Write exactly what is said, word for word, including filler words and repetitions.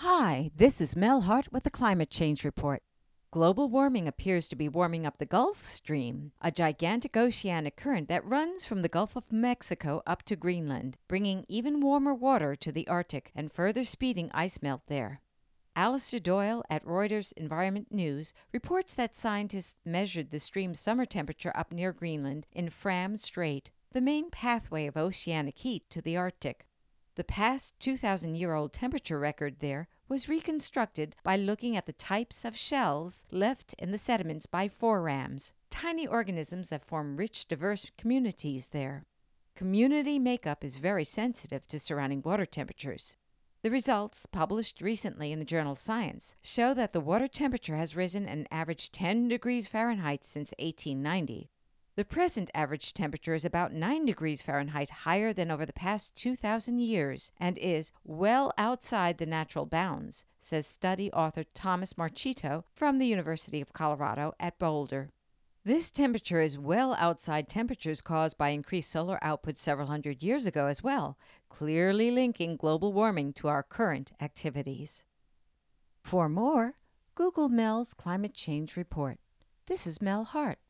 Hi, this is Mel Hart with the Climate Change Report. Global warming appears to be warming up the Gulf Stream, a gigantic oceanic current that runs from the Gulf of Mexico up to Greenland, bringing even warmer water to the Arctic and further speeding ice melt there. Alistair Doyle at Reuters Environment News reports that scientists measured the stream's summer temperature up near Greenland in Fram Strait, the main pathway of oceanic heat to the Arctic. The past two thousand year old temperature record there was reconstructed by looking at the types of shells left in the sediments by forams, tiny organisms that form rich, diverse communities there. Community makeup is very sensitive to surrounding water temperatures. The results, published recently in the journal Science, show that the water temperature has risen an average ten degrees Fahrenheit since eighteen ninety. The present average temperature is about nine degrees Fahrenheit higher than over the past two thousand years and is well outside the natural bounds, says study author Thomas Marchito from the University of Colorado at Boulder. This temperature is well outside temperatures caused by increased solar output several hundred years ago as well, clearly linking global warming to our current activities. For more, Google Mel's Climate Change Report. This is Mel Hart.